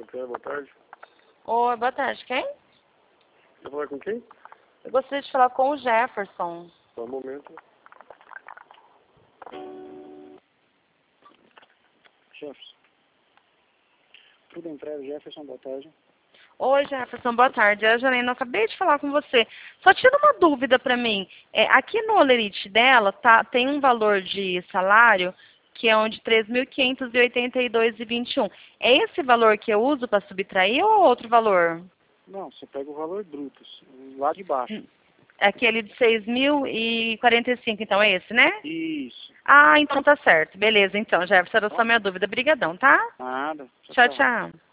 Boa tarde. Oi, boa tarde. Quem? Quer falar com quem? Eu gostaria de falar com o Jefferson. Só um momento. Jefferson. Tudo entregue, Jefferson, boa tarde. Oi, Jefferson, boa tarde. É a Janaína, eu acabei de falar com você. Só tira uma dúvida para mim. Aqui no Olerite dela tem um valor de salário que é onde 3.582,21. É esse valor que eu uso para subtrair ou outro valor? Não, você pega o valor bruto, lá de baixo. Aquele de 6.045, então é esse, né? Isso. Ah, então tá certo. Beleza, então, Jefferson, era só minha dúvida. Obrigadão, tá? Nada. Tchau, tchau.